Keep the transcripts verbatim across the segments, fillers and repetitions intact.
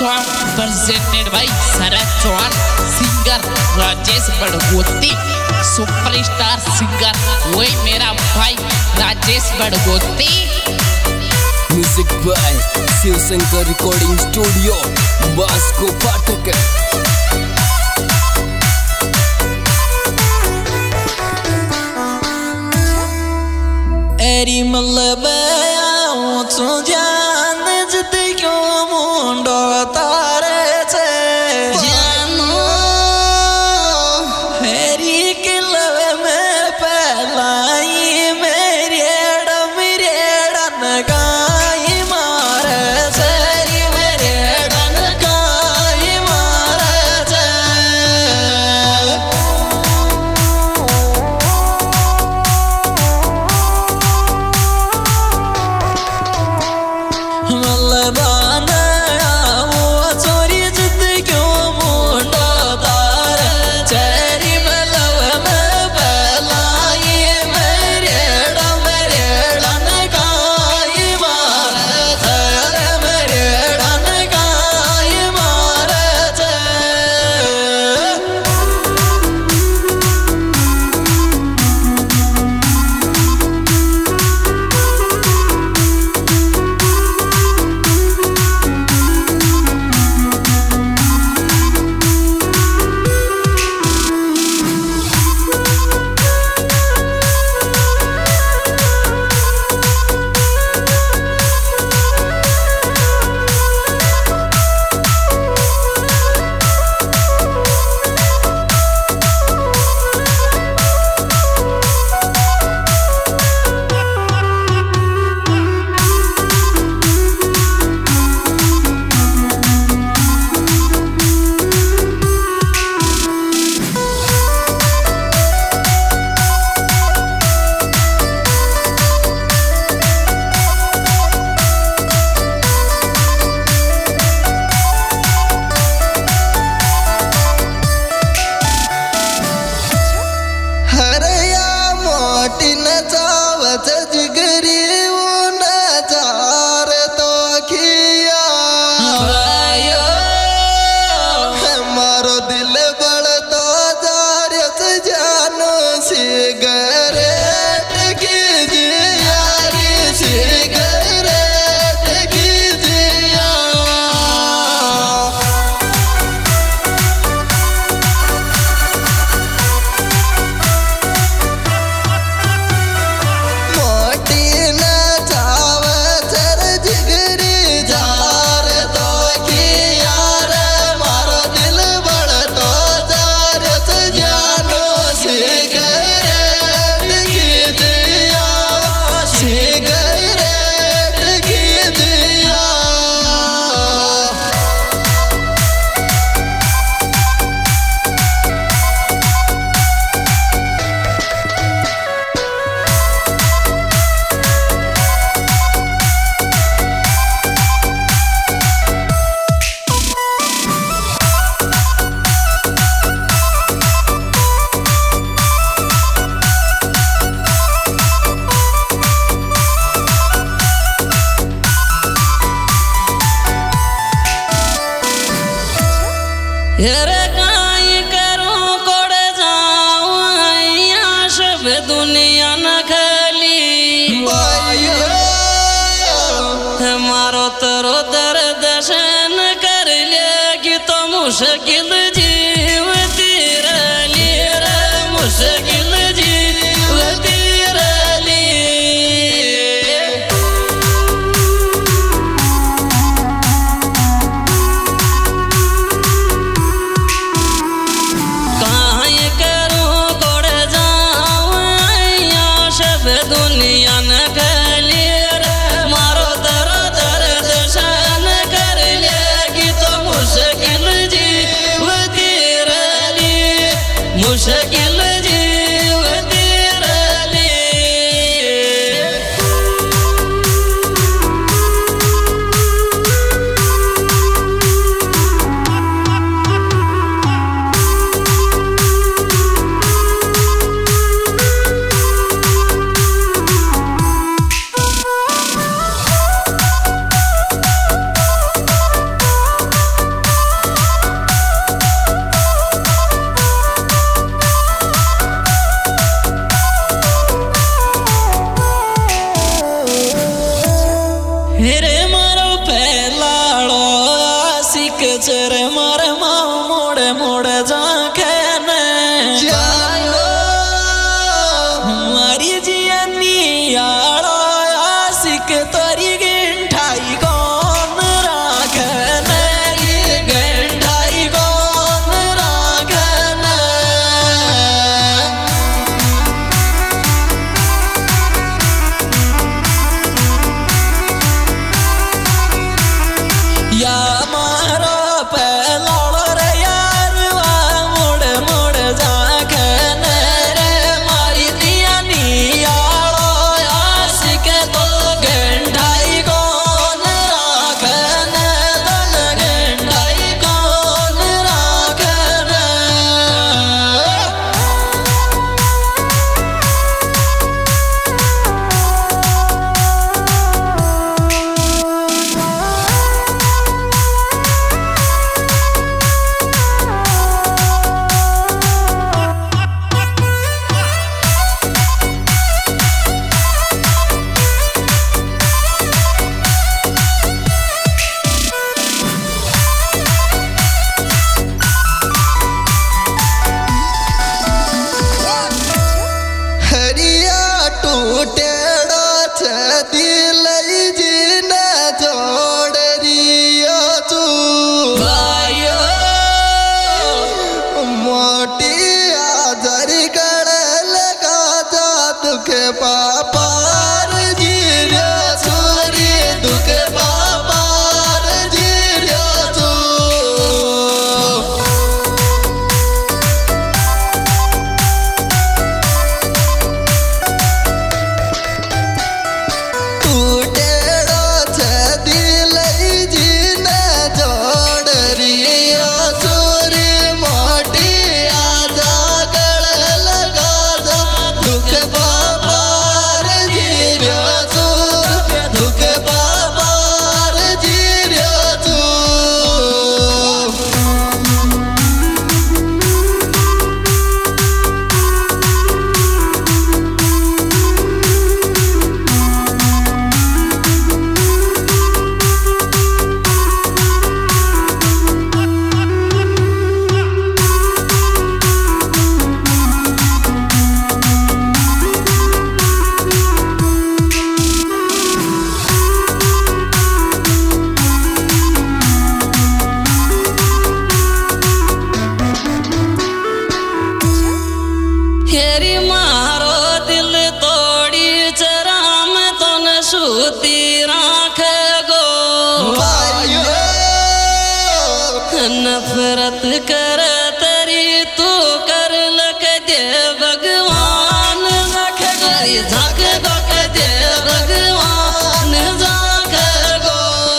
song presented by Sarat Chauhan, singer Rajesh Badgoti, superstar singer वही मेरा भाई Rajesh Badgoti. Music by Shiv Shankar recording studio Basko Pathak. एरी मतलब तो जान जिद क्यों मुंडो तारे छे जानो एरी किलवे में पहलाई मेरी एडम मेरी एडन गाई मारे सेरी मेरी एडन गाई मारे छे हेरे काई करूं कोड़े जाऊं यहाँ सब दुनिया न खली हमारो तरो दर्द सहन कर लेगी तो मुश्किल जीवती रली रे मुश्किल जीवती रली दुनिया न खली रे मारो दर्द दर्द सहन कर लेगी तो मुश्किल जीवती रली मुश्किल जी दुख पापार जीर्या सूरी दुख पापार जीर्या सू टूटेड़ो छे दिल जीन जोड़ रिया सूरी मोटी आजा गल लगा जा दुख पापार जीर्या सूर दुख पापार जीर्या सू हेरी मारो दिल तोड़ी चराम तो न सूती राख गो नफरत कर तरी तू कर लक दे भगवान रख गई झक दक दे भगवान झक गो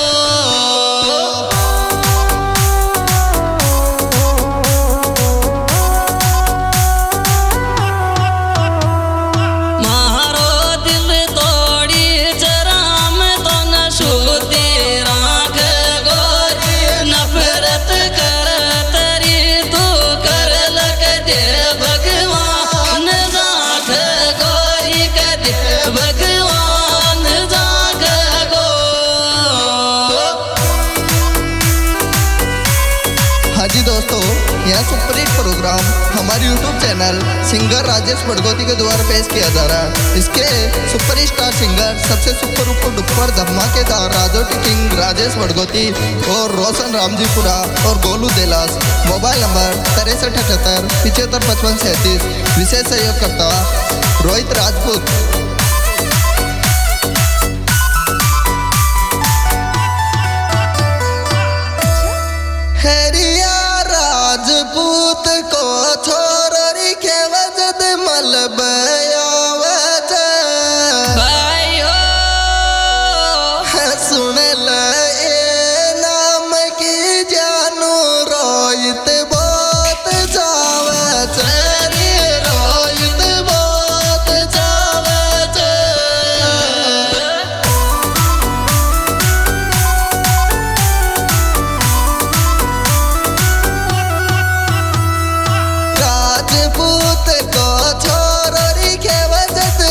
मारो दिल तोड़ी चराम तो न सूती राख गोरी नफरत कर तरी तू कर लक दे भगवान जाग गोरी कर दे भगवान जाग गो हाँ जी दोस्तों, यह सुपरहिट प्रोग्राम हमारे YouTube channel singer Rajesh Badgoti के द्वारा पेश किया जा रहा है। इसके सुपर स्टार सिंगर सबसे सुपर ऊपर डुपर धमाकेदार राजोटी किंग राजेश बड़गोती और रोशन रामजीपुरा और गोलू देलास। मोबाइल नंबर तिरसठ अठहत्तर पिछहत्तर पचपन सैंतीस। विशेष सहयोगकर्ता रोहित राजपूत। हेरिया राजपूत को छोरी के वजद मलबयावत भाइयो सुन ले ए नाम की जानू रोहित बहुत जावत रे रोहित बहुत जावत राजपूत को छोरी के वजद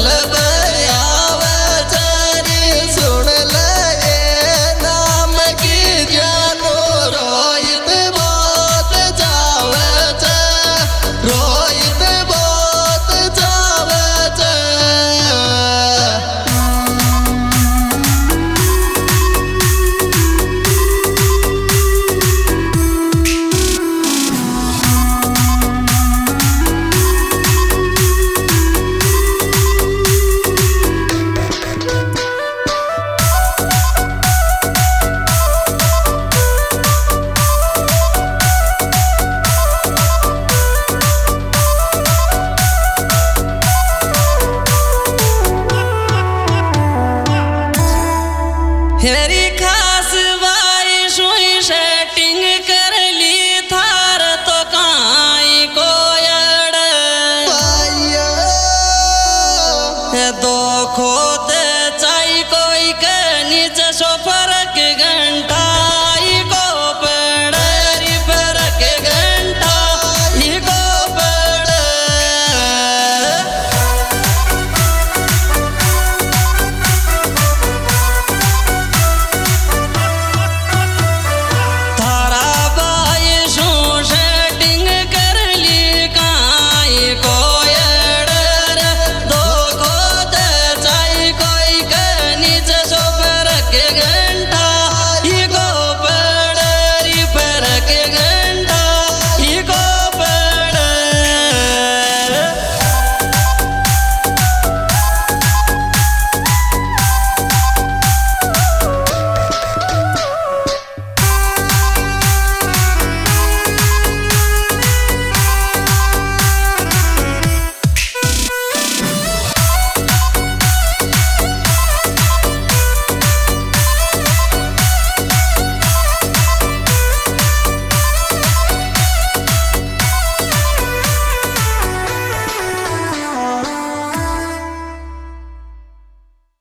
मलबयावत रे सुन ले ए नाम की जानू रोहित बहुत जावत रोहित बहुत जावत हेरी खास बाई सुई सेटिंग कर ली थार तो काई कोयड़ पाया दो